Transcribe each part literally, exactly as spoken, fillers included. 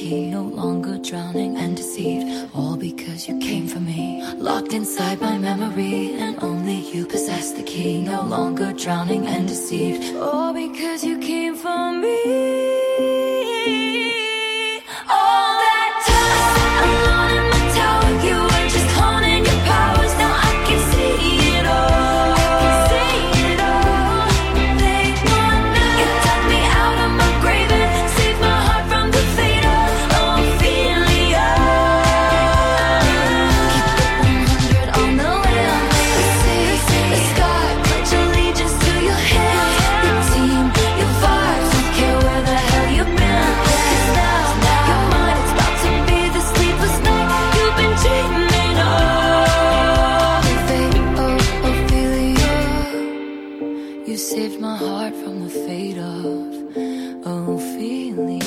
key, no longer drowning and deceived. All because you came for me, locked inside my memory, and only you possess the key. No longer drowning and deceived. All because you came for me. All that time alone in my tower, you were just honing your powers. Now I can see it all. I can see it all. They wanna, you dug me out of my grave and saved my heart from the fate of Ophelia. Keep it one hundred on the land. The sea, the sky, pledge allegiance to your hand. Your team, your vibes, don't care where the hell you've been. 'Cause now, now your mind is about to be the sleepless night you've been dreaming of. The fate of Ophelia. You saved my heart from the fate of Ophelia.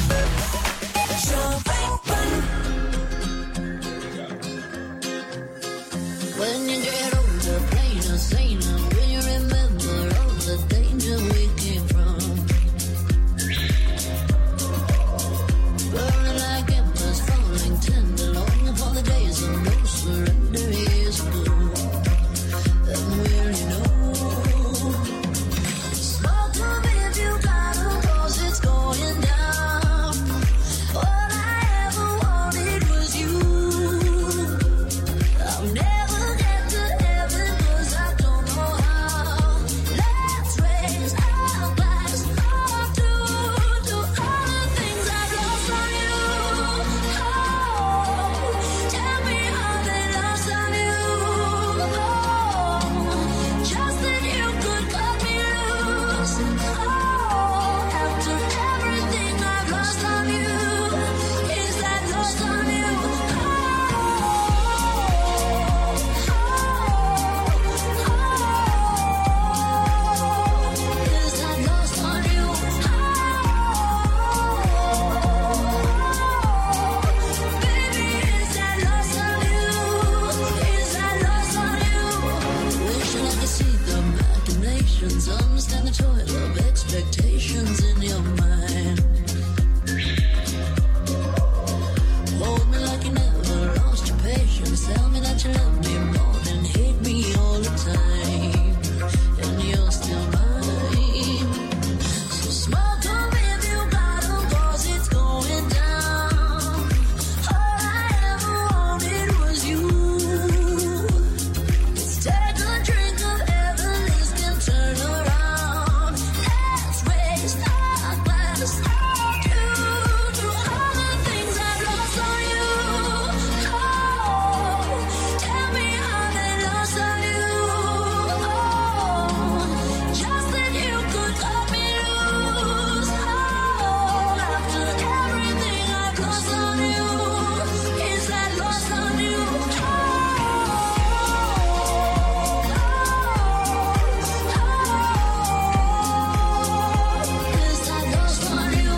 When you get older, plainer, saner, will you remember all the danger we came from? Burning like embers, falling tender, long for the days of no surrender years ago. And will you know? Smoke them if you got 'em, 'cause it's going down. All I ever wanted was you. I'll never get to heaven 'cause I don't know how. Let's raise our glass up to, to all the things I've lost on you. Oh, tell me how they lost on you. Oh, just that you could cut me loose. Oh, after everything I've lost on you, is that lost on you? Is that lost on you? Baby, is that lost on you? Is that lost on you? Wishing I could see the machinations, understand the toil of expectations in your mind. Hold me like you never lost your patience. Tell me that you love me more than hate me all the time. And you're still mine. So smoke 'em if you got 'em, 'cause it's going down. All I ever wanted was you. Let's take a drink of heaven, this can turn around. Let's raise our glass up to, to all the things I've lost on you. Oh, tell me how they lost on you. Oh, just that you could cut me loose. Oh, after everything I've lost on you, is that lost on you? Is that lost on you?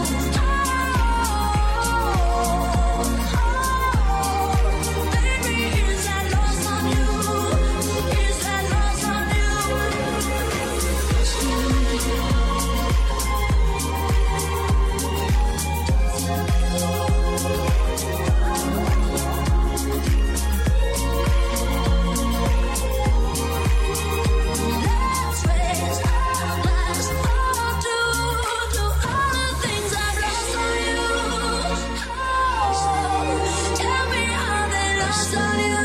Baby, is that lost on you? Is that lost on you? Let's raise our glass up to, to all the things I've lost on you. Oh, tell me how they lost on you.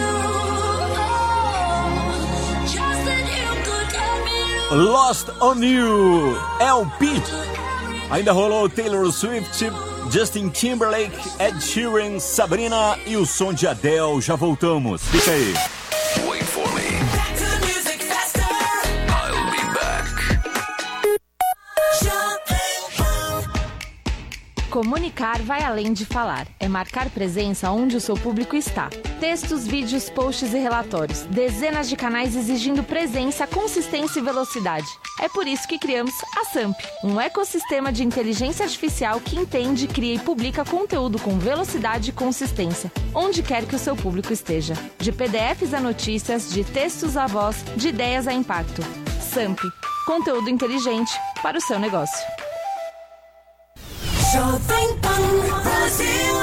Oh, just that you could cut me loose. Lost on You, L P. Ainda rolou Taylor Swift, Justin Timberlake, Ed Sheeran, Sabrina e o som de Adele. Já voltamos. Fica aí. Wait for me. I'll be back. Comunicar vai além de falar. É marcar presença onde o seu público está. Textos, vídeos, posts e relatórios. Dezenas de canais exigindo presença, consistência e velocidade. É por isso que criamos a Samp, um ecossistema de inteligência artificial que entende, cria e publica conteúdo com velocidade e consistência, onde quer que o seu público esteja. De P D Fs a notícias, de textos a voz, de ideias a impacto. Samp, conteúdo inteligente para o seu negócio. Jovem Pan Brasil.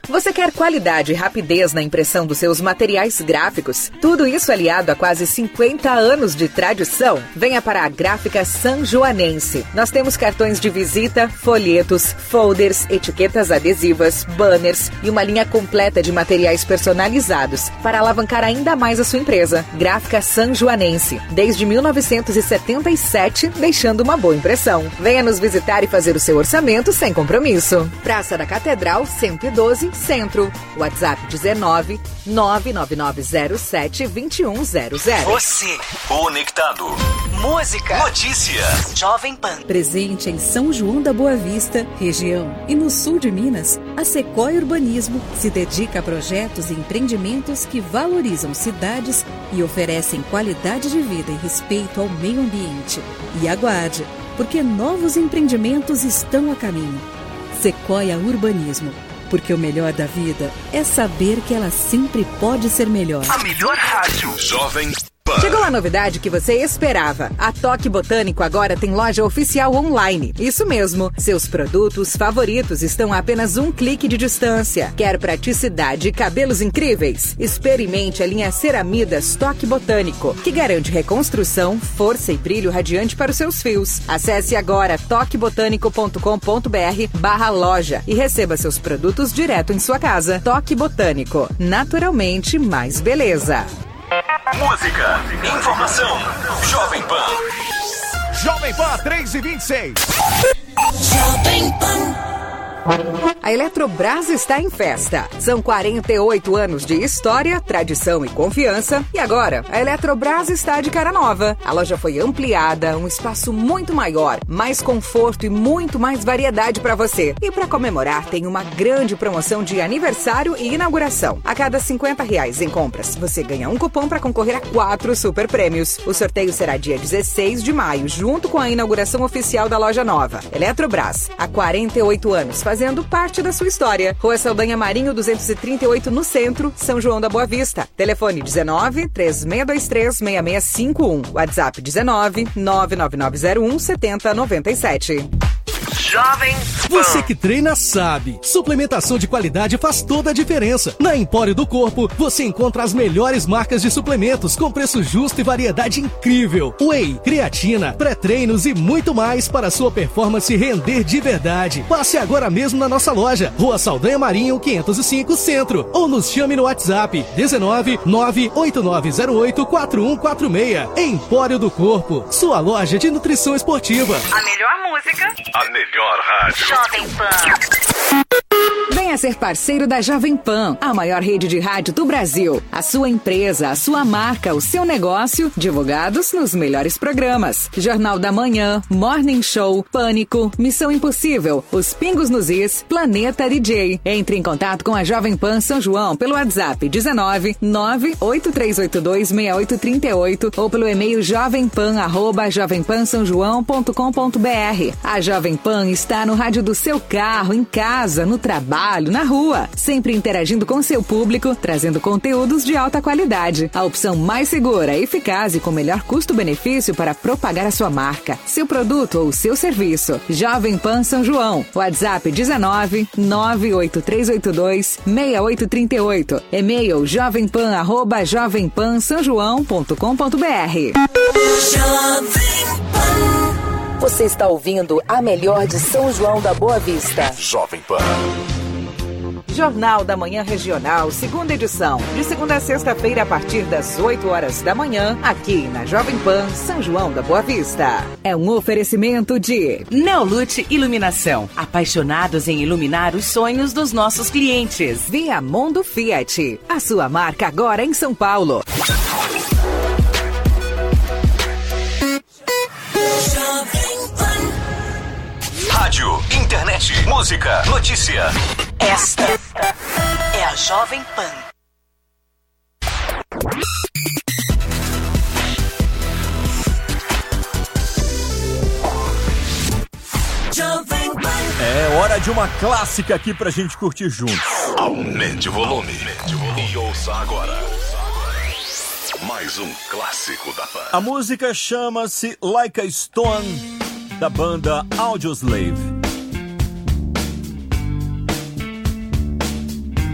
Você quer qualidade e rapidez na impressão dos seus materiais gráficos? Tudo isso aliado a quase cinquenta anos de tradição? Venha para a Gráfica Sanjoanense. Nós temos cartões de visita, folhetos, folders, etiquetas adesivas, banners e uma linha completa de materiais personalizados para alavancar ainda mais a sua empresa. Gráfica Sanjoanense, desde mil novecentos e setenta e sete, deixando uma boa impressão. Venha nos visitar e fazer o seu orçamento sem compromisso. Praça da Catedral, cento e doze, Centro. WhatsApp dezenove, nove nove nove zero sete, dois um zero zero. Você conectado. Música. Notícia. Jovem Pan. Presente em São João da Boa Vista, região e no sul de Minas, a Sequoia Urbanismo se dedica a projetos e empreendimentos que valorizam cidades e oferecem qualidade de vida e respeito ao meio ambiente. E aguarde, porque novos empreendimentos estão a caminho. Sequoia Urbanismo, porque o melhor da vida é saber que ela sempre pode ser melhor. A melhor rádio. Jovem Pan. Chegou a novidade que você esperava. A Toque Botânico agora tem loja oficial online. Isso mesmo. Seus produtos favoritos estão a apenas um clique de distância. Quer praticidade e cabelos incríveis? Experimente a linha Ceramidas Toque Botânico, que garante reconstrução, força e brilho radiante para os seus fios. Acesse agora toque botânico ponto com ponto b r barra loja e receba seus produtos direto em sua casa. Toque Botânico. Naturalmente mais beleza. Música, informação, Jovem Pan. Jovem Pan três e vinte e seis. Jovem Pan. A Eletrobras está em festa. São quarenta e oito anos de história, tradição e confiança. E agora, a Eletrobras está de cara nova. A loja foi ampliada, um espaço muito maior, mais conforto e muito mais variedade para você. E para comemorar, tem uma grande promoção de aniversário e inauguração. A cada cinquenta reais em compras, você ganha um cupom para concorrer a quatro super prêmios. O sorteio será dia dezesseis de maio, junto com a inauguração oficial da loja nova. Eletrobras, há quarenta e oito anos, fazendo parte da sua história. Rua Saldanha Marinho, duzentos e trinta e oito, no centro, São João da Boa Vista. Telefone dezenove, três seis dois três, seis seis cinco um. WhatsApp dezenove, nove nove nove zero um, sete zero nove sete. Jovem Pan. Você que treina sabe. Suplementação de qualidade faz toda a diferença. Na Empório do Corpo, você encontra as melhores marcas de suplementos com preço justo e variedade incrível. Whey, creatina, pré-treinos e muito mais para sua performance render de verdade. Passe agora mesmo na nossa loja. Rua Saldanha Marinho, quinhentos e cinco, Centro. Ou nos chame no WhatsApp dezenove, nove oito nove zero oito, quatro um quatro seis. Empório do Corpo, sua loja de nutrição esportiva. A melhor música. A melhor rádio. Jovem Pan. Venha ser parceiro da Jovem Pan, a maior rede de rádio do Brasil. A sua empresa, a sua marca, o seu negócio, divulgados nos melhores programas. Jornal da Manhã, Morning Show, Pânico, Missão Impossível, Os Pingos nos Is, Planeta D J. Entre em contato com a Jovem Pan São João pelo WhatsApp dezenove, nove oito três oito dois, seis oito três oito ou pelo e-mail jovempan arroba jovempansaojoão ponto com ponto b r. A Jovem Pan está no rádio do seu carro, em casa, no trabalho, na rua, sempre interagindo com seu público, trazendo conteúdos de alta qualidade. A opção mais segura, eficaz e com melhor custo-benefício para propagar a sua marca, seu produto ou seu serviço. Jovem Pan São João. WhatsApp dezenove, nove oito três oito dois, seis oito três oito. E-mail jovempan arroba jovempansaojoão ponto com ponto b r. Você está ouvindo a melhor de São João da Boa Vista. Jovem Pan. Jornal da Manhã Regional, segunda edição. De segunda a sexta-feira, a partir das oito horas da manhã, aqui na Jovem Pan, São João da Boa Vista. É um oferecimento de Neolute Iluminação. Apaixonados em iluminar os sonhos dos nossos clientes. Viamondo Fiat. A sua marca agora em São Paulo. Rádio, internet, música, notícia. Esta é a Jovem Pan. É hora de uma clássica aqui pra gente curtir juntos. Aumente o volume e ouça agora mais um clássico da Pan. A música chama-se Like a Stone, da banda Audioslave.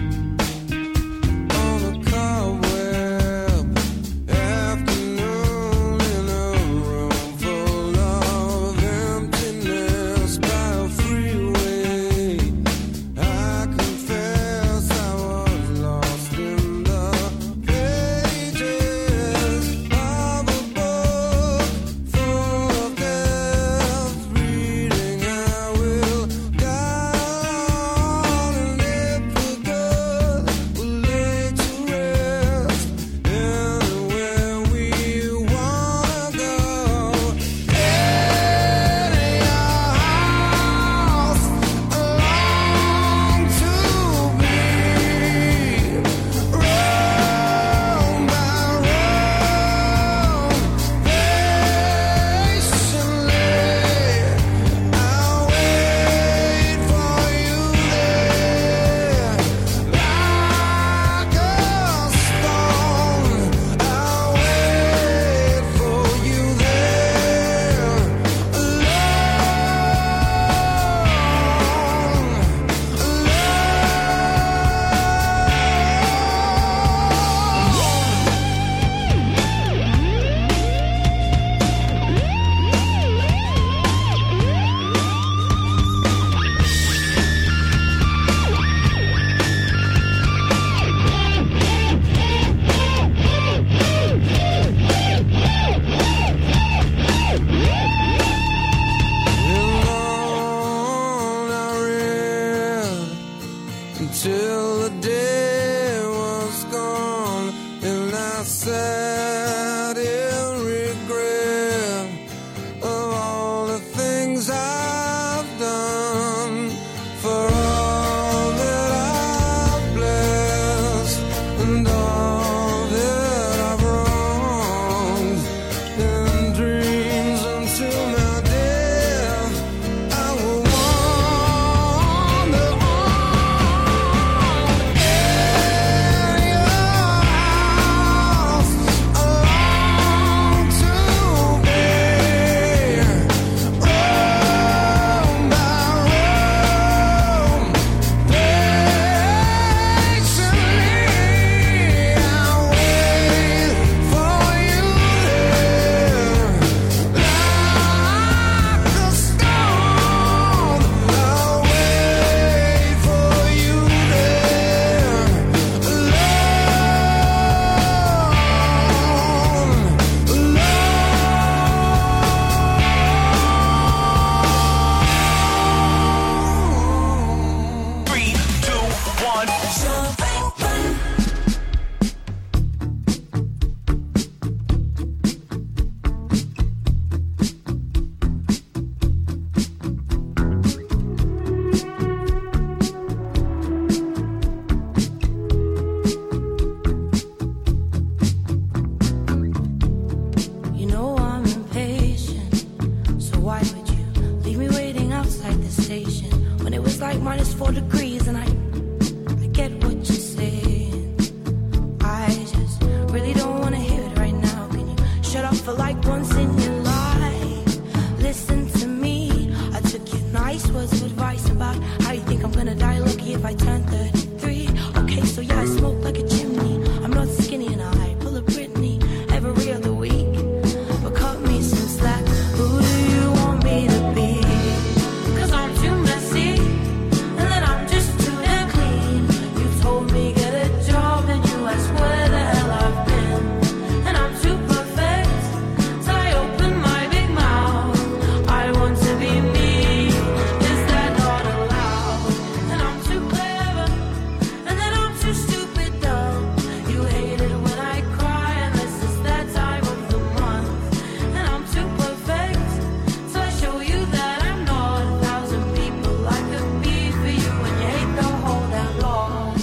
outside the station when it was like minus four degrees, and I, I get what you're saying. I just really don't wanna hear it right now. Can you shut up for like once in your life? Listen to me. I took your nice words of advice about how you think I'm gonna die lucky if I turn thirty-three. Okay, so yeah, I smoke like a chimney. I'm not skinny and I pull a Britney every other week. But cut me some slack. Who do you want me to be? Cause I'm too messy, and then I'm just too damn clean. You told me get a job, and you asked where the hell I've been. And I'm too perfect, so I open my big mouth. I want to be me, is that not allowed? And I'm too clever, and then I'm too stupid dumb. You hate it when I cry, and this is that time of the month. And I'm too perfect, so I show you that I'm not a thousand people I could be for you. And you hate the whole damn lot.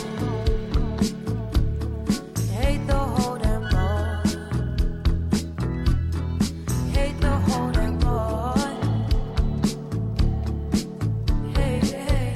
You hate the whole damn lot. You hate the whole damn lot. Hey, hey.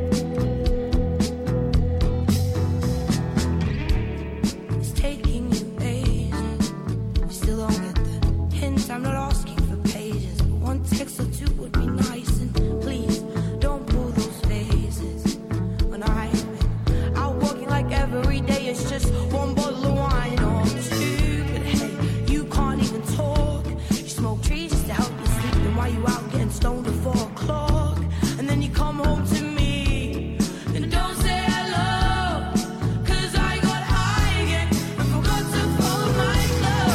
It's taking you ages. You still don't get the hint. I'm not asking for pages, but one text or two would be nice. And please don't pull those faces. When I'm out walking like every day, it's just one bottle of wine. Oh, I'm stupid. Hey, you can't even talk. You smoke trees just to help you sleep. And while you out getting stoned at four o'clock, and then you come home to me and don't say hello. Cause I got high again and forgot to fold my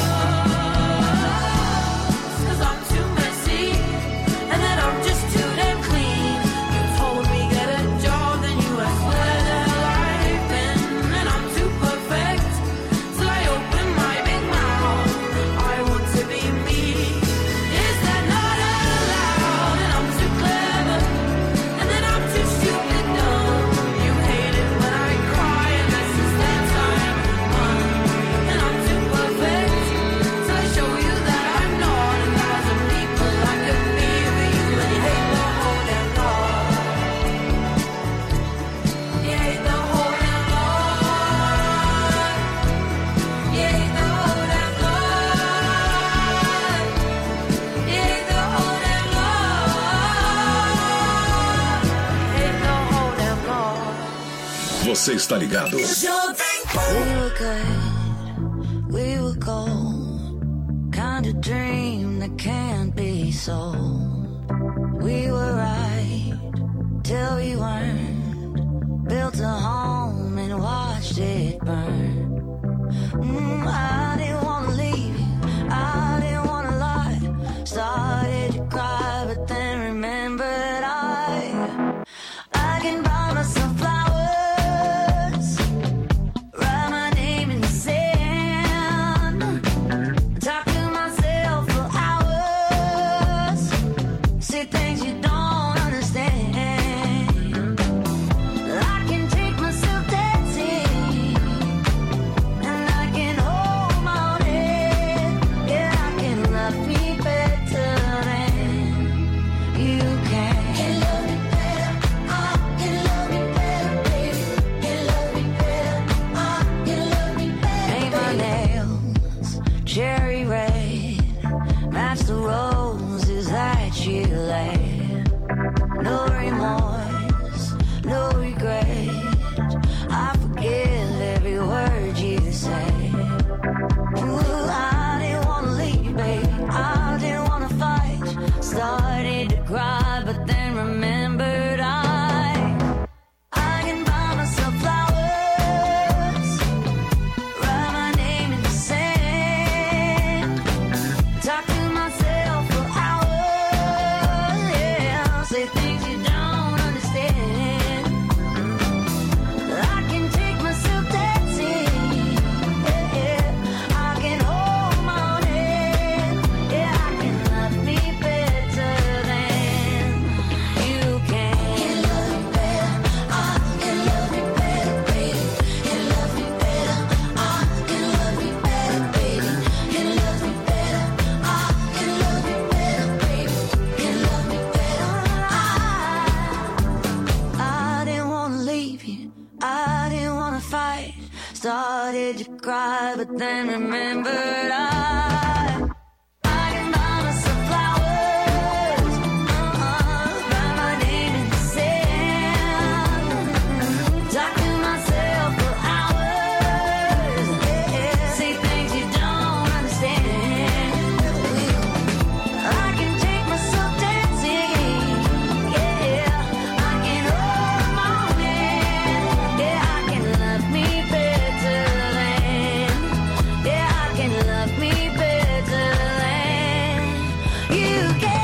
clothes. Cause I'm too messy, and then I'm just too damn clean. You told me get a job, then you asked where the hell I've been. And I'm too perfect, so I open my big mouth. I want to be me, is that not allowed? And I'm too clever, and then I'm too stupid dumb. You hate it when I cry, and this is that time of the month. And I'm too perfect, so I show you that I'm not a thousand people I could be for you. And you hate the whole damn lot. You hate the whole damn lot. You hate the whole damn lot. You hate the whole damn lot. You hate the whole damn lot. Você está ligado? We were good, we were gold. Kind of dream that can't be sold. We were right till we weren't. Built a home and watched it burn. Mm, I didn't wanna leave you, I didn't wanna lie. Started to cry, but then remembered I I can buy myself flowers, write my name in the sand, talk to myself for hours, say things you don't made you cry, but then remembered I, I can buy myself flowers, uh-uh, write my name in the sand, talk to myself for hours, yeah, say things you don't understand. I can take myself dancing, yeah, I can hold a moment, yeah, I can love me better than, yeah, I can love me better than you can.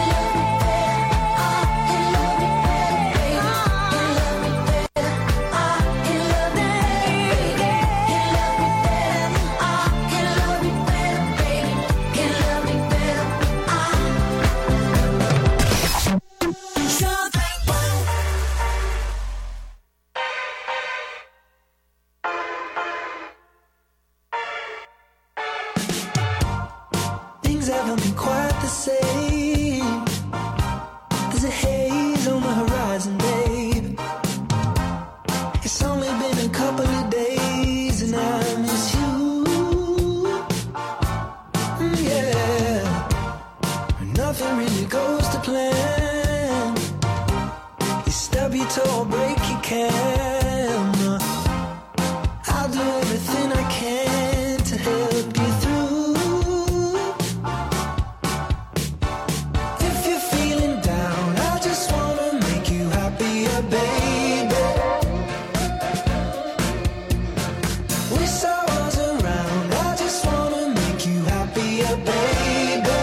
Things haven't been quite the same. There's a haze on the horizon, babe. It's only been a couple of days and I miss you. Mm, yeah. Nothing really goes to plan. You stub your toe or break your can. I'll do everything I can to help you through. If you're feeling down, I just wanna make you happier, baby. Wish I was around, I just wanna make you happier, baby.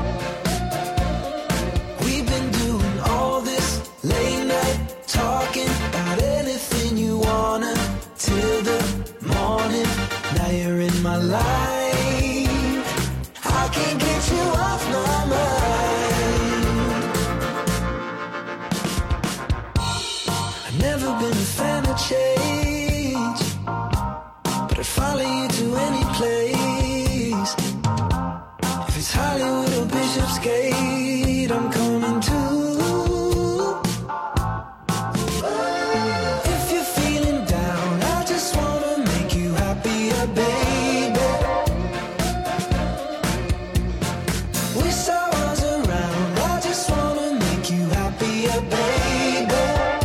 We've been doing all this late night talking about anything you wanna till the morning. Now you're in my life, I can't get you off my mind. I've never been a fan of change, but I'd follow you to any place. If it's Hollywood or Bishopsgate, I'm coming too. If you're feeling down, I just wanna make you happier, baby. Wish I was around, I just wanna make you happier, baby.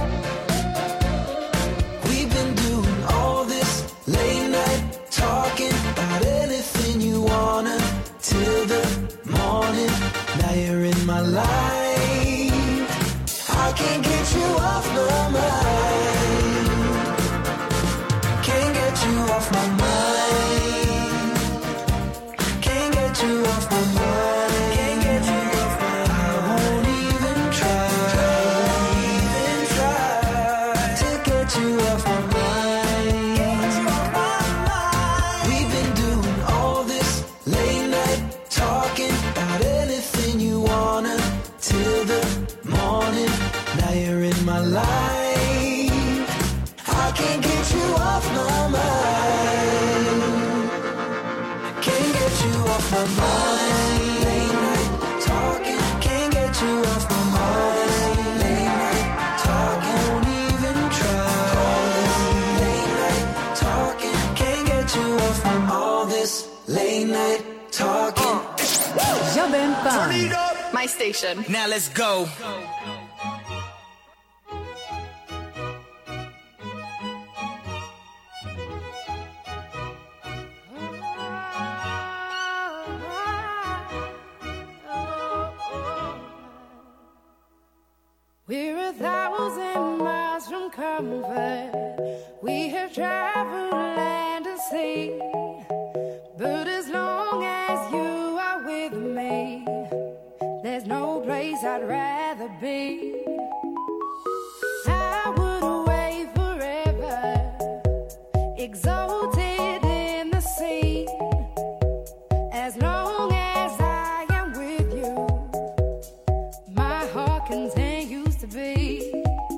We've been doing all this late night talking about anything you wanna till the morning. Now you're in my life, I can't get you off my mind. Can't get you off my mind. Can't get you off my mind. Can't get you off my mind. I won't even try, even try to get you off my mind. Get you off my mind. We've been doing all this late night talking about anything you wanna till the morning. Now you're in my life, I can't get you off my mind. Can't get you off my mind. Late night talking, can't get you off my mind. Late night talking, won't even try. Late night talking, can't get you off my mind. All this late night talking. Jovem Pan. My station. Now let's go. We're a thousand miles from comfort. We have traveled land and sea. But as long as you are with me, there's no place I'd rather be. I would away forever, exalted in the sea. As long as I am with you, my heart continues to beat.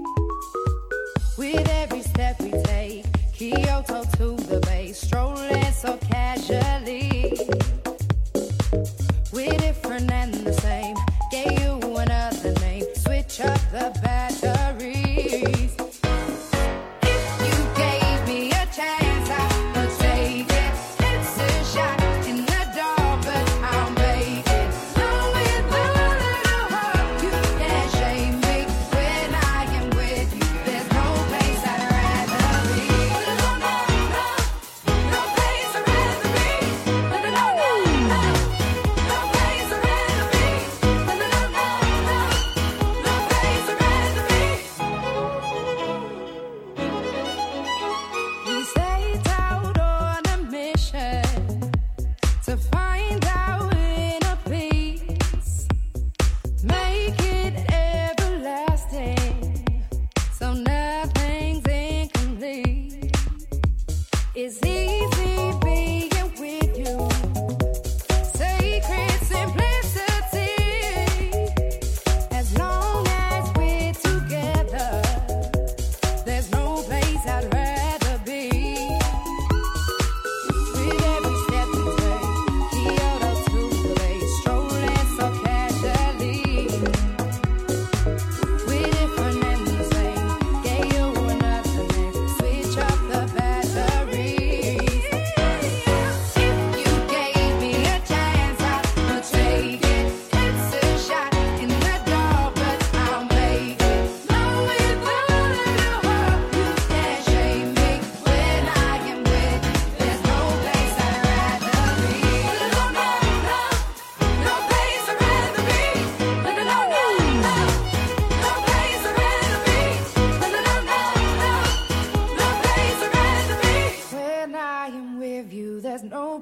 With every step we take, Kyoto to the bay, strolling so casually. We're different and the same, gave you another name, switch up the batteries. If you gave me a chance, I would say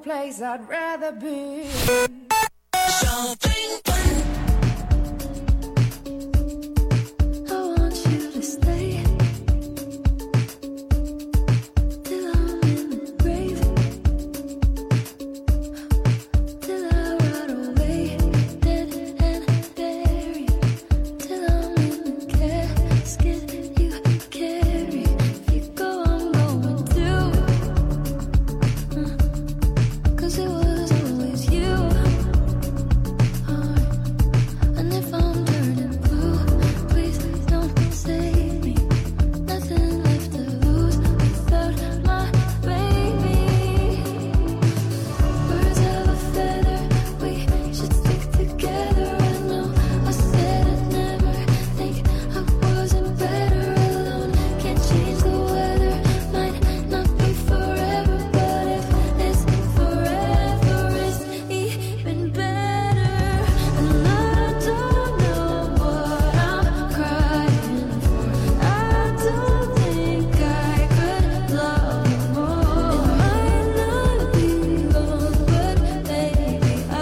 place I'd rather be. I want you to stay till I'm in the grave, till I rot away, dead and buried, till I'm in the casket you carry. If you go, I'm going too, 'cause it was always you. And if I'm turning blue, please don't save me. Nothing left to lose without my baby. Birds of a feather, we should stick together. I know I said I'd never think I wasn't better alone. Can't change the weather, might not be forever, but if it's forever, it's even better. And I don't know what I'm crying for. I don't think I could love you more. It might not be long, but baby, I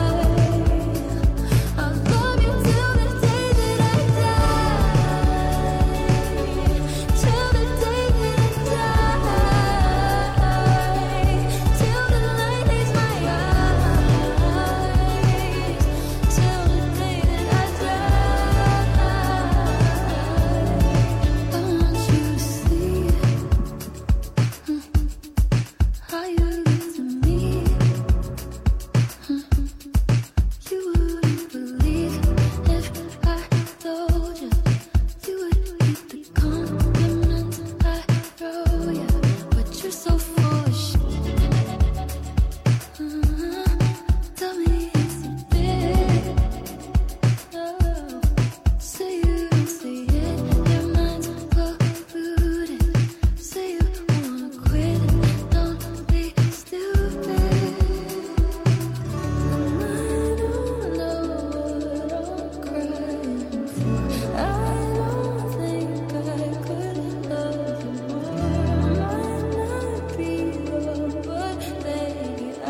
I'll love you till the day that I die. Till the day that I die. Till the light leaves my eyes. Till the day that I die. I want you to see how you look to me. You wouldn't believe if I told you. You would eat the compliments I throw you, but you're so full of shit. Tell me it's a bit. Say you don't see it, your mind's polluted. Say you wanna quit, don't be stupid. And I don't know what I'm crying for. I don't think I could love you more. Might not be love, but baby, I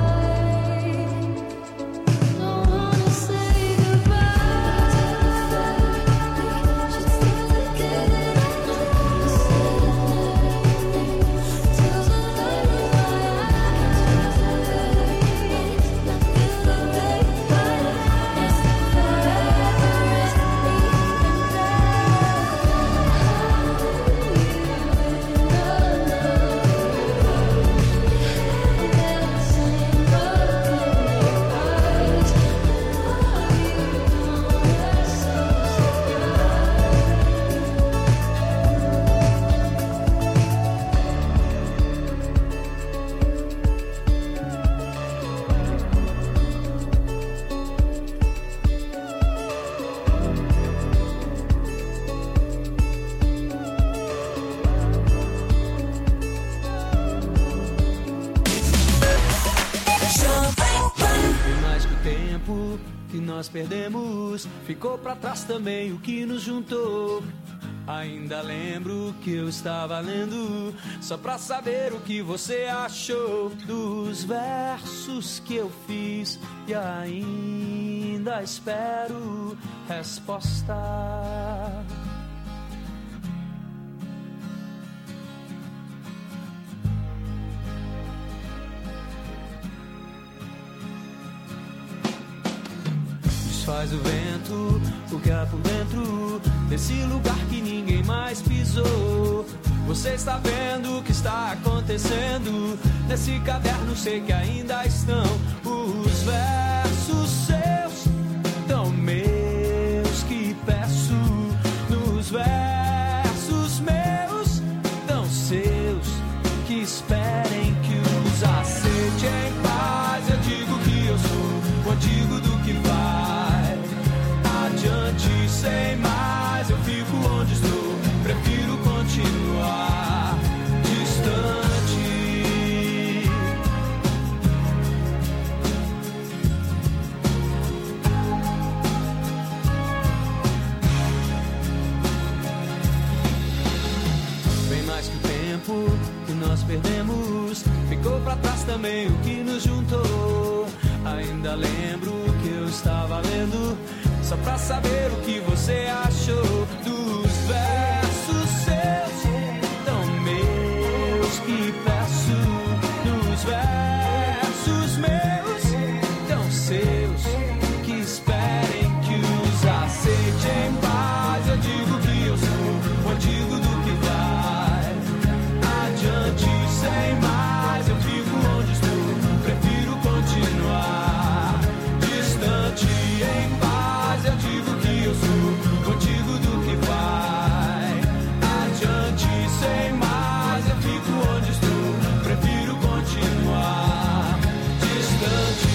don't wanna say goodbye. We should stick together. I said I'd never think till the light in my eyes. Not feel the day, but it's forever. It's Foi mais que o tempo que nós perdemos, ficou pra trás também o que nos juntou. Ainda lembro que eu estava lendo, só pra saber o que você achou dos versos que eu fiz, e ainda espero resposta. Desfaz o vento, o que há por dentro desse lugar que ninguém mais pisou. Você está vendo o que está acontecendo nesse caderno, sei que ainda estão os versos seus, tão meus que peço. Nos versos meus, tão seus, que esperem que os aceite em paz. Eu digo que eu sou o antigo do que vai adiante sem mais. Eu fico onde estou, prefiro continuar distante. Bem mais que o tempo que nós perdemos, também o que nos juntou. Ainda lembro que eu estava lendo, só pra saber o que você achou dos versos seus, tão meus que peço, dos versos meus, tão seus, que esperem que os aceite em paz. Eu digo que eu sou o antigo do que vai adiante sem mais. Eu fico onde estou, prefiro continuar distante em paz. Eu digo que eu sou o antigo do que vai adiante sem mais. Eu fico onde estou, prefiro continuar distante.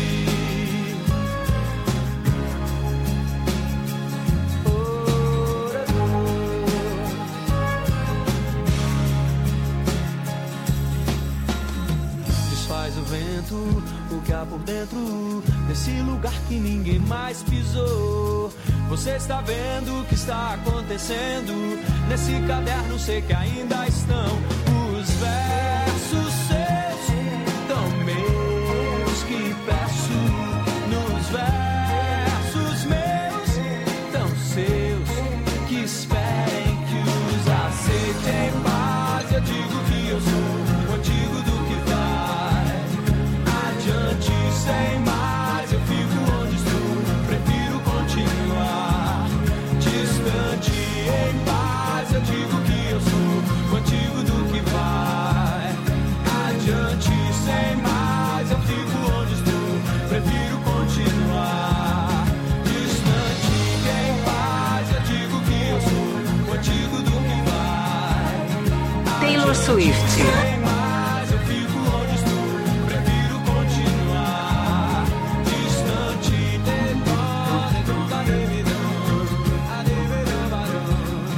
Desfaz o vento, o que há por dentro desse lugar que ninguém mais pisou. Você está vendo o que está acontecendo nesse caderno, sei que ainda estão os versos seus, tão meus que peço, nos versos meus, tão seus, que esperem que os aceite em paz. Eu digo que eu sou o antigo do que vai adiante sem mais. Eu fico onde estou, prefiro continuar distante em paz. Eu digo que eu sou o antigo do que vai adiante sem mais. Eu fico onde estou, prefiro continuar distante em paz. Eu digo que eu sou o antigo do que vai Taylor Swift. sem mais. Eu fico onde estou, prefiro continuar distante dentro da devidão. A devidão varou,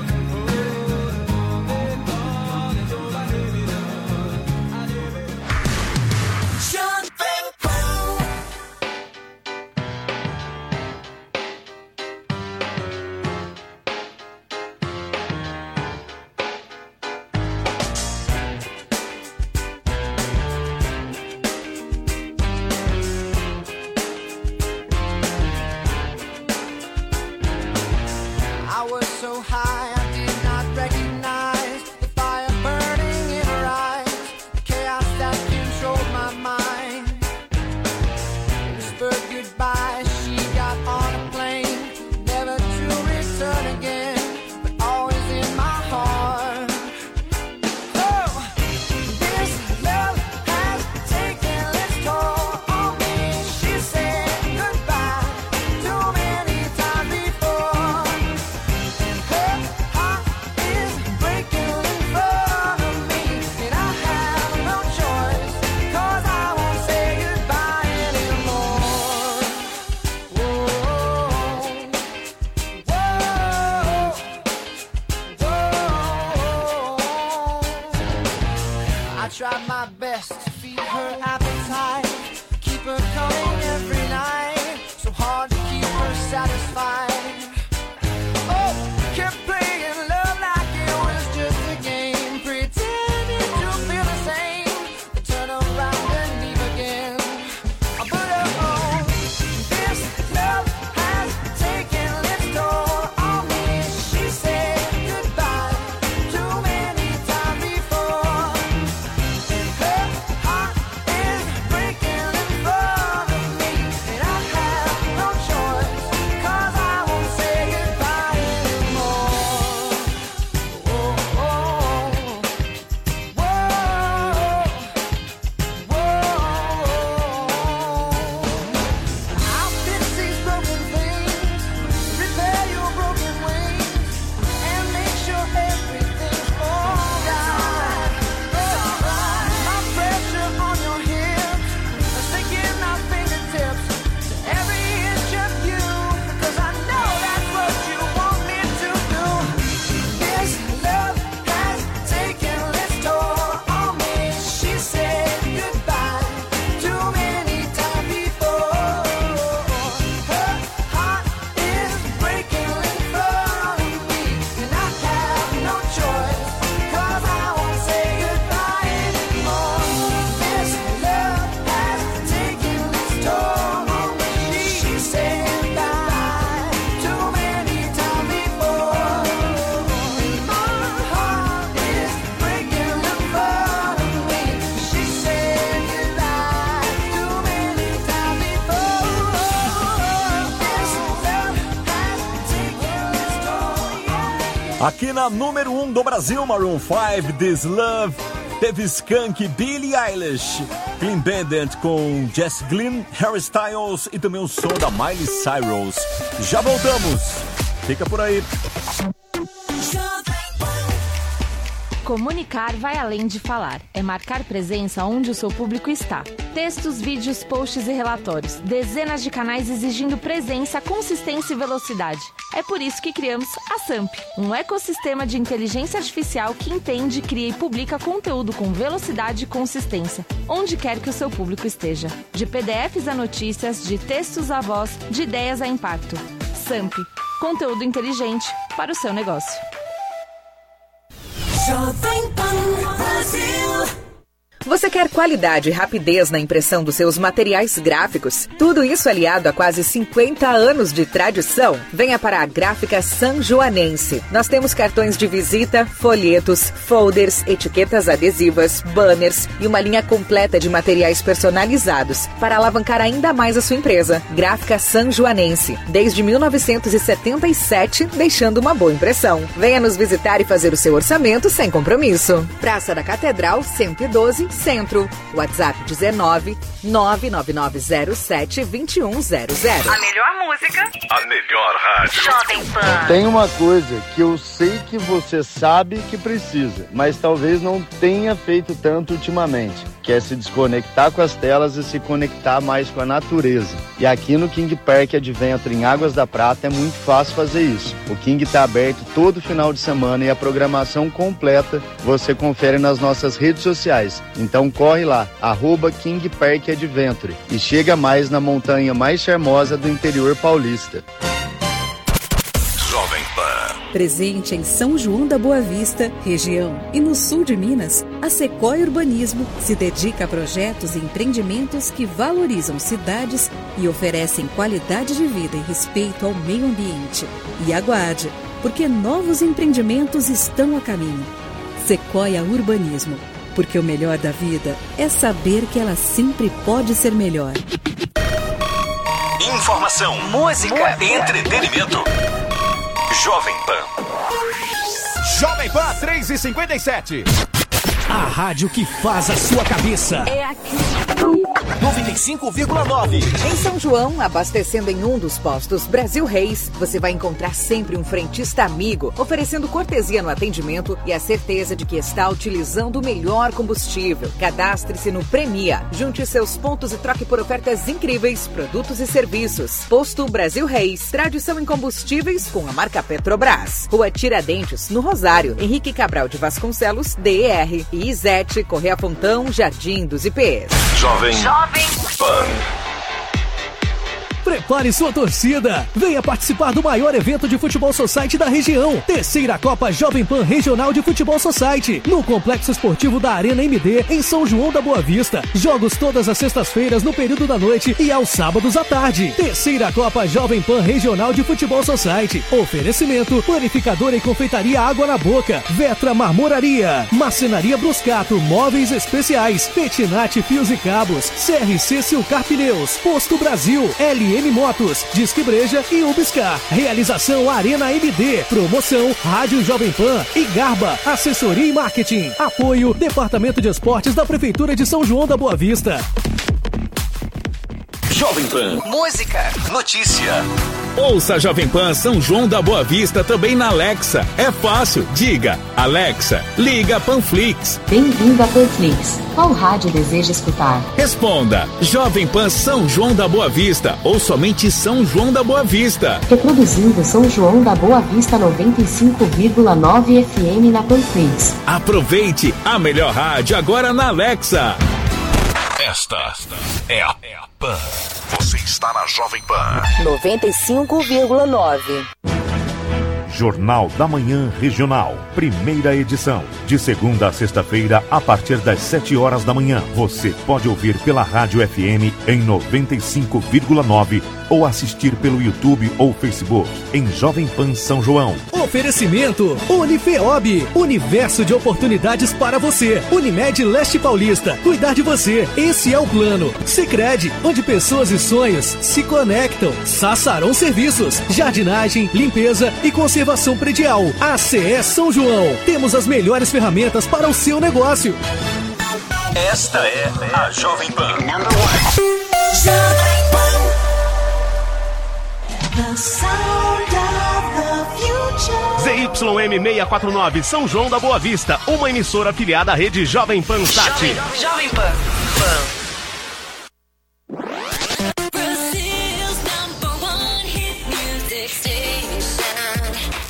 dentro da devidão. A devidão. I was so high I did not recognize the fire burning in her eyes, the chaos that controlled my mind. Whispered goodbye, she got on a plane, never to return again, but always in my heart. Oh, this love has taken its toll on me. She said goodbye too many times before. Her heart is breaking in front of me, and I have no choice, 'cause I won't say goodbye anymore. Whoa, whoa, whoa. I tried my best to feed her appetite, keep her coming every night, so hard to keep her satisfied. Oh, kept playing love like it was just a game, pretending to feel the same, but turn around and leave again. But oh, this love has taken its toll on me. She said goodbye too many times before. Her heart is Aqui na número um do Brasil, Maroon five, This Love. Teve Skank, Billie Eilish, Clean Bandit com Jess Glynn, Harry Styles e também o som da Miley Cyrus. Já voltamos. Fica por aí. Comunicar vai além de falar. É marcar presença onde o seu público está. Textos, vídeos, posts e relatórios. Dezenas de canais exigindo presença, consistência e velocidade. É por isso que criamos a Samp, um ecossistema de inteligência artificial que entende, cria e publica conteúdo com velocidade e consistência, onde quer que o seu público esteja. De P D Fs a notícias, de textos a voz, de ideias a impacto. Samp, conteúdo inteligente para o seu negócio. Jovem Pan Brasil. Você quer qualidade e rapidez na impressão dos seus materiais gráficos? Tudo isso aliado a quase cinquenta anos de tradição? Venha para a Gráfica Sanjoanense. Nós temos cartões de visita, folhetos, folders, etiquetas adesivas, banners e uma linha completa de materiais personalizados para alavancar ainda mais a sua empresa. Gráfica Sanjoanense, desde mil novecentos e setenta e sete, deixando uma boa impressão. Venha nos visitar e fazer o seu orçamento sem compromisso. Praça da Catedral, cento e doze, Centro. WhatsApp dezenove, nove nove nove zero sete, dois um zero zero. A melhor música. A melhor rádio. Jovem Pan. Tem uma coisa que eu sei que você sabe que precisa, mas talvez não tenha feito tanto ultimamente, que é se desconectar com as telas e se conectar mais com a natureza. E aqui no King Park Adventure, em Águas da Prata, é muito fácil fazer isso. O King está aberto todo final de semana e a programação completa você confere nas nossas redes sociais. Então corre lá, arroba King Park Adventure, e chega mais na montanha mais charmosa do interior paulista. Jovem Pan. Presente em São João da Boa Vista, região e no sul de Minas, a Sequoia Urbanismo se dedica a projetos e empreendimentos que valorizam cidades e oferecem qualidade de vida e respeito ao meio ambiente. E aguarde, porque novos empreendimentos estão a caminho. Sequoia Urbanismo, porque o melhor da vida é saber que ela sempre pode ser melhor. Informação, música, entretenimento. Jovem Pan. Jovem Pan três e cinquenta e sete. A rádio que faz a sua cabeça. É aqui. noventa e cinco vírgula nove. Em São João, abastecendo em um dos postos Brasil Reis, você vai encontrar sempre um frentista amigo, oferecendo cortesia no atendimento e a certeza de que está utilizando o melhor combustível. Cadastre-se no Premia, junte seus pontos e troque por ofertas incríveis, produtos e serviços. Posto Brasil Reis, tradição em combustíveis com a marca Petrobras. Rua Tiradentes, no Rosário, Henrique Cabral de Vasconcelos, D E R. E Izete, Correia Fontão, Jardim dos Ipês. Jovem, Jovem Pan. Prepare sua torcida. Venha participar do maior evento de futebol society da região. Terceira Copa Jovem Pan Regional de Futebol Society, no Complexo Esportivo da Arena M D, em São João da Boa Vista. Jogos todas as sextas-feiras no período da noite e aos sábados à tarde. Terceira Copa Jovem Pan Regional de Futebol Society. Oferecimento: Panificadora e Confeitaria Água na Boca, Vetra Marmoraria, Marcenaria Bruscato, Móveis Especiais, Petinati Fios e Cabos, C R C Silcar Pneus, Posto Brasil, L M Motos, Disque Breja e Ubiscar. Realização Arena M D. Promoção Rádio Jovem Pan e Garba, Assessoria e Marketing. Apoio Departamento de Esportes da Prefeitura de São João da Boa Vista. Jovem Pan. Música. Notícia. Ouça Jovem Pan São João da Boa Vista também na Alexa. É fácil. Diga: Alexa, liga Panflix. Bem-vindo a Panflix. Qual rádio deseja escutar? Responda: Jovem Pan São João da Boa Vista ou somente São João da Boa Vista. Reproduzindo São João da Boa Vista noventa e cinco vírgula nove F M na Panflix. Aproveite a melhor rádio agora na Alexa. Esta é a Pan. Você está na Jovem Pan. noventa e cinco vírgula nove. Jornal da Manhã Regional, primeira edição. De segunda a sexta-feira, a partir das sete horas da manhã. Você pode ouvir pela Rádio F M em noventa e cinco vírgula nove ou assistir pelo YouTube ou Facebook em Jovem Pan São João. Oferecimento Unifeob, universo de oportunidades para você. Unimed Leste Paulista, cuidar de você, esse é o plano. Sicredi, onde pessoas e sonhos se conectam. Sassarão Serviços, jardinagem, limpeza e conservação predial. A C E São João, temos as melhores ferramentas para o seu negócio. Esta é a Jovem Pan. Jovem Pan. The sound of the future. Z Y M seiscentos e quarenta e nove, São João da Boa Vista, uma emissora afiliada à rede Jovem Pan Sat. Jovem, Jovem Pan. Pan. Brazil's number one hit music station.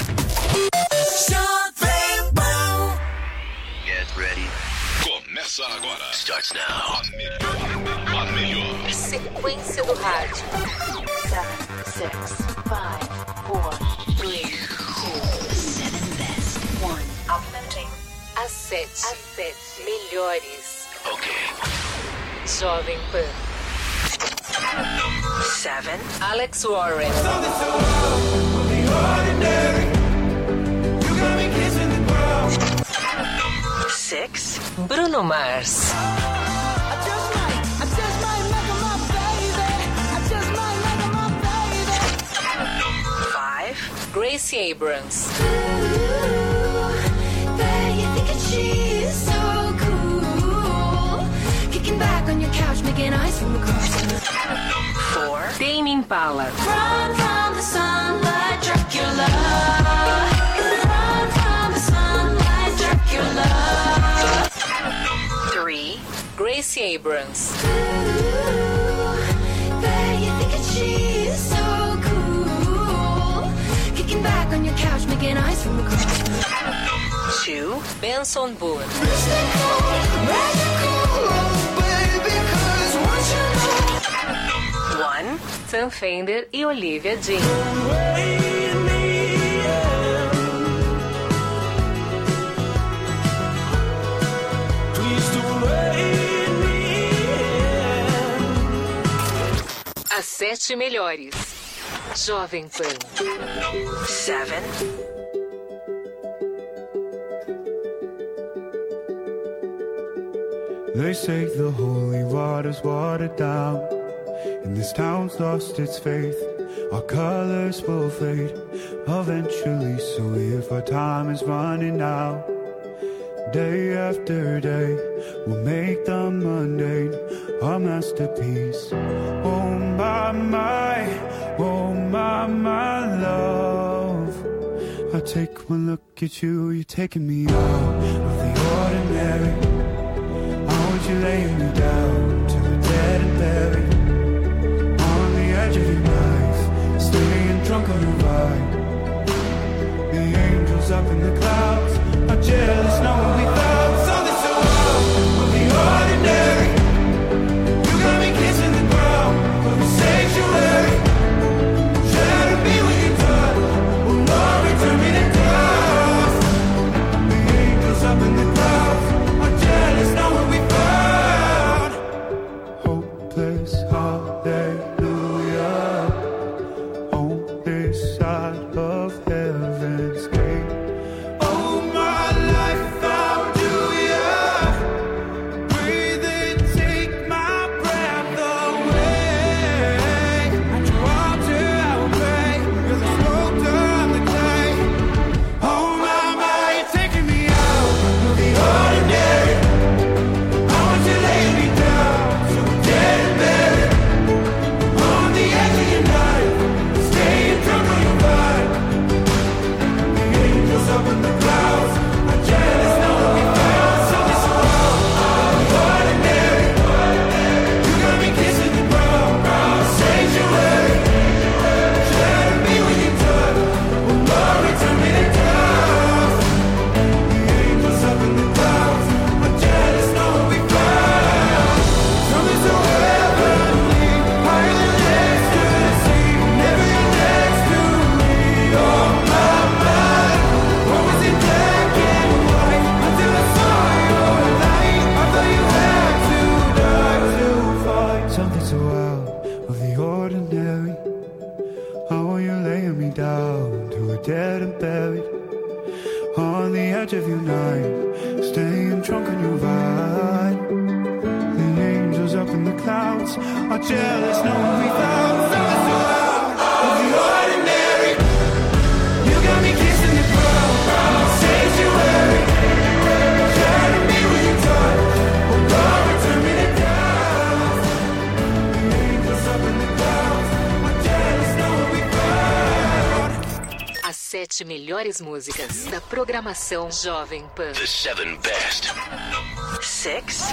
Jovem Pan. Get ready. Começa agora. Starts now. A melhor. A melhor. Sequência do rádio. Seven, six, five, four, three, two, seven best, one. Aumenting. As sete. As sete melhores. Ok. Jovem Pan. Seven. Alex Warren. Six. Bruno Mars. Five. Gracie Abrams. Four. Tame Impala. Run from the sunlight, Dracula. Run from the sunlight, Dracula. Three. Gracie Abrams. Two. Benson Boone. One. Sam Fender e Olivia Dean. As sete melhores. Jovem Pan. Seven. They say the holy water's watered down, and this town's lost its faith. Our colors will fade eventually, so if our time is running out, day after day, we'll make the mundane our masterpiece. Oh my, my, oh my, my love, I take one look at you, you're taking me out of the ordinary. You lay me down to the dead and buried on the edge of your knife, staying drunk on your vibe. The angels up in the clouds are jealous knowing we found something so wild of the ordinary. You got me kissing the ground of a sanctuary. Try to be when you're done, will Lord return me to dust. The angels up in the clouds are jealous knowing we found. on the edge of your night, staying drunk on your vibe. The angels up in the clouds are jealous, knowing we found something so out of the ordinary. You got me kissing the ground, sanctuary. Shadow me with your touch, oh God, turn me to dust. The angels up in the clouds are jealous, knowing we found. As sete melhores músicas da programação Jovem Pan. The seven best. Six.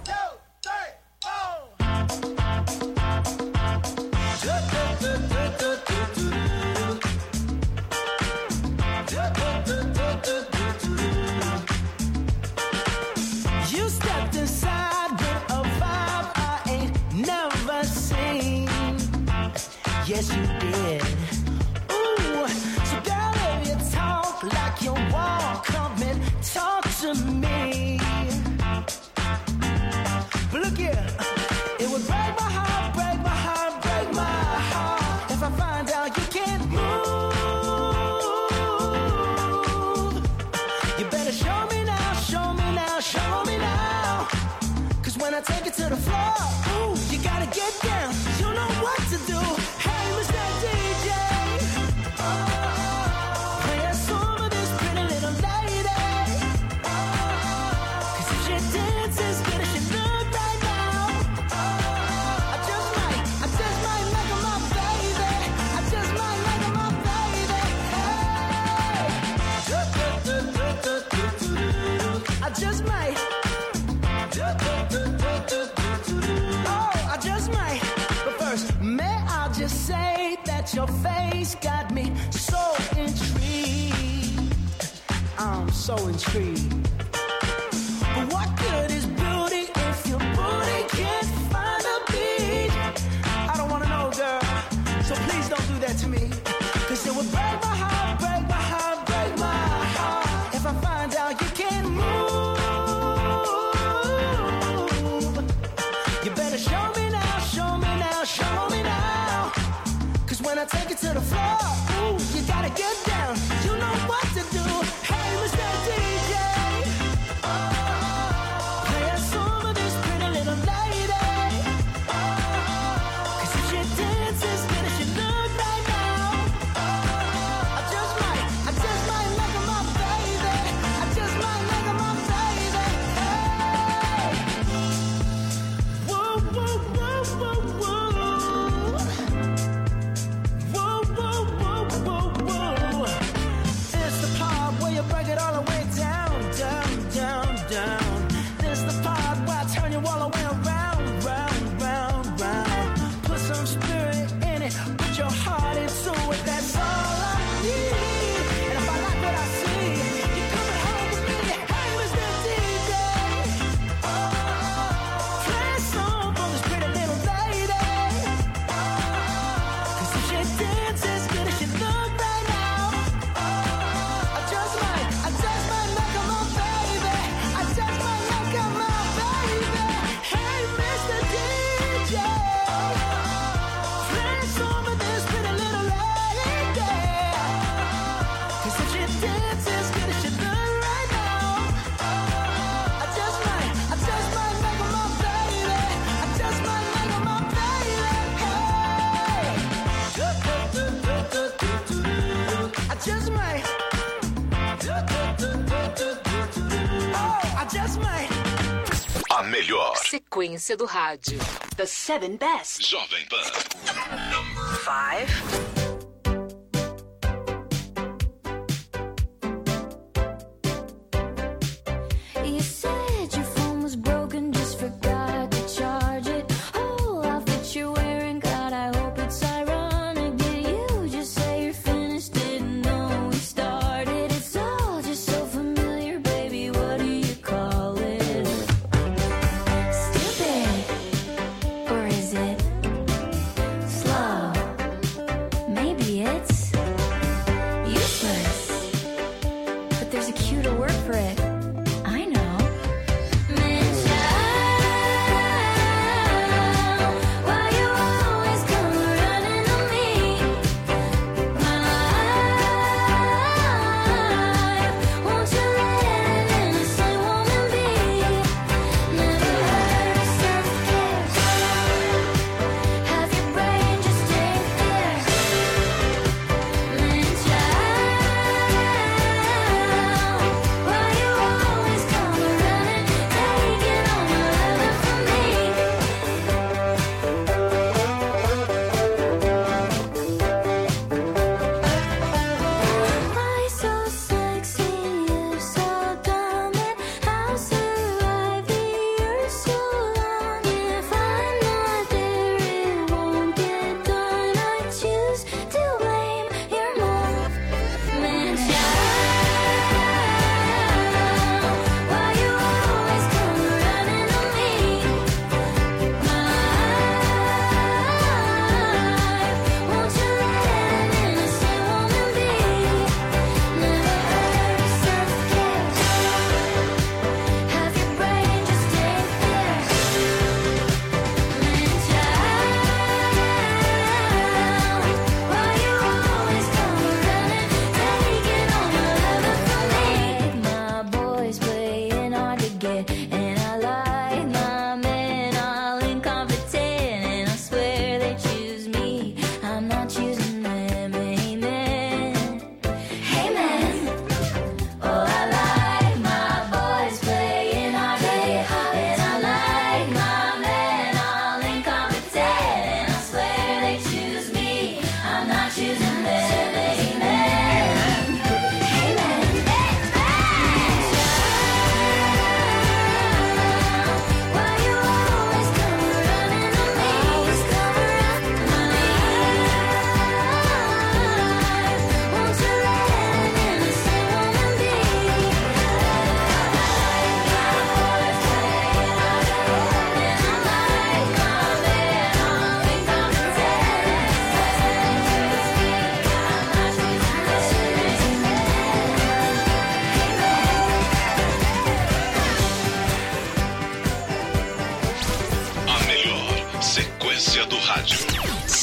You stepped inside with a vibe I ain't never seen. Yes, you did. Ooh, so girl, if you talk like you walk, come and talk to me. But look here, it would break my heart, break my heart, break my heart if I find out you can't move. You better show me now, show me now, show me now. Cause when I take it to the floor, ooh, you gotta get down. You know what to do. Hey, Mister D J, play a song for this pretty little lady. Cause if she dances good as she look right now, I just might, I just might make her my baby. I just might make her my baby. Hey, I just might. Oh, I just might. But first, may I just say that your face got me so intrigued. I'm so intrigued. But what good is beauty if your booty can't find a beat? I don't wanna know, girl. So please don't do that to me. Cause it would break my heart, break my heart, break my heart if I find out you can't move. You better show me now, show me now, show me now. Cause when I take it to the floor, ooh, you gotta get down. You know what to do. Hey, Mister D J, play a song for this pretty little lady. Cause if she dances good as she look right now, I just might, I just might make her my baby. I just might make her my baby. Hey. Whoa, whoa, whoa, whoa, whoa. Whoa, whoa, whoa, whoa, whoa. It's the part where you break it all the way down, down, down, down. This the part where I turn you all the way around, round, round, round. Put some spirit in it, put your heart into it. That's all I need. And if I like what I see, you coming home with me. Hey, Mister D J, play a song for this pretty little lady. Cause if she dances good as she look right now, I just might, I just might make her my baby. I just might make her my baby. Hey, Mister D J, play a song for this pretty little lady. Cause if she dances good as she look right now, I just might, I just might make her my baby. I just might make her my baby. Hey, I just might. Oh, I just might. A melhor. Sequência do rádio. The seven best. Jovem Pan. Five. You said your phone was broken, just forgot to charge it. Oh, outfit you're wearing, God, I hope it's ironic. Did you just say you're finished? Didn't know we started. It's all just so familiar, baby. What do you call it? Stupid, or is it slow? Maybe it's useless, but there's a cuter word for it. I know. Man, child, why you always come running to me? My life won't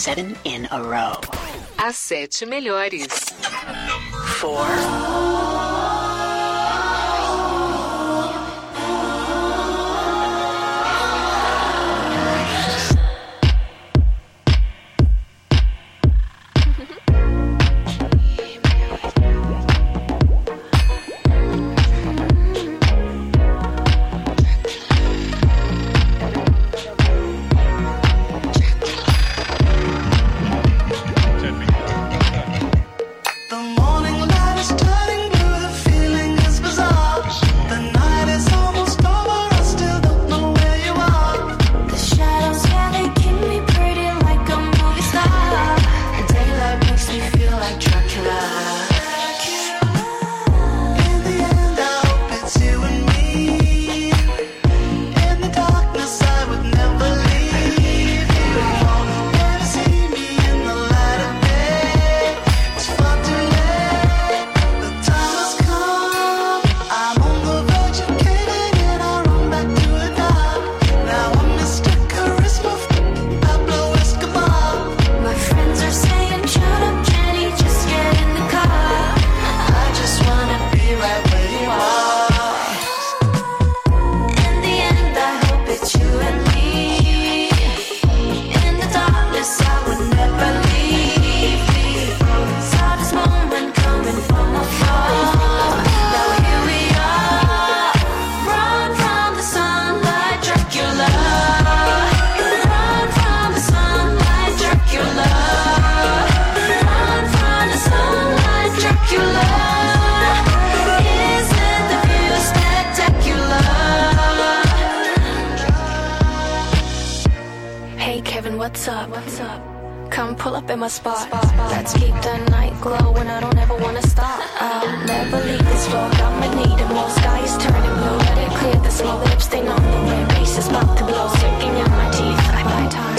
seven in a row. As sete melhores. Four. What's up? What's up? Come pull up in my spot. Let's keep the night glowing. I don't ever wanna stop. I'll never leave this floor. I'ma need it more. Sky is turning blue. Let it clear the slow lip stain on the way. Bass is about to blow. Sinking in my teeth. I buy time.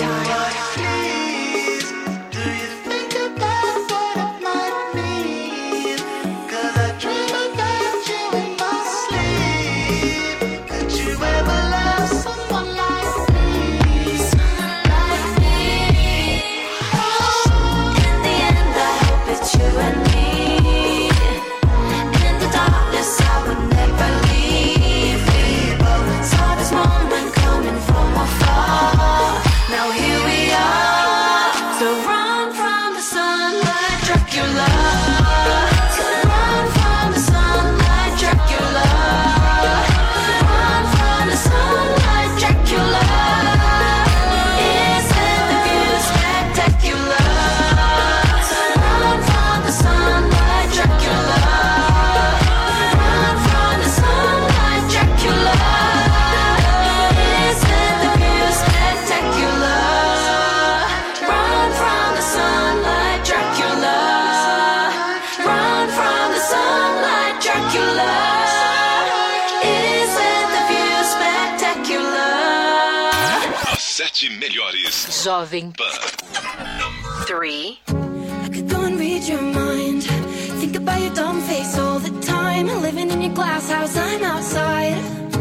Melhores. Jovem Pan. Three. I could go and read your mind. Think about your dumb face all the time. Living in your glass house, I'm outside.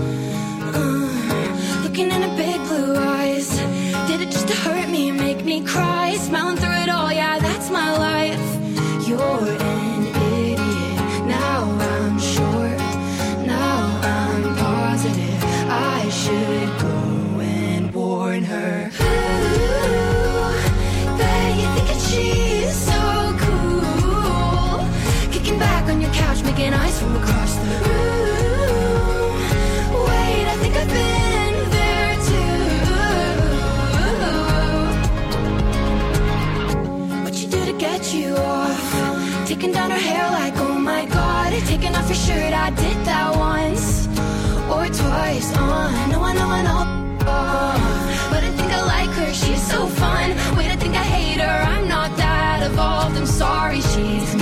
Uh, looking in her big blue eyes. Did it just to hurt me, make me cry? Smiling through it all, yeah, that's my life. You're an idiot. Now I'm sure. Now I'm positive. I should go and warn her. Ooh, bet you think that she's so cool. Kicking back on your couch, making eyes from across the room. Wait, I think I've been there too. What you do to get you off? Taking down her hair like, oh my god. Taking off your shirt, I did that once or twice. Uh, no, I know, I know. But I think I like her, she's so fun. Wait, I think I hate her, I'm not that evolved. I'm sorry, she's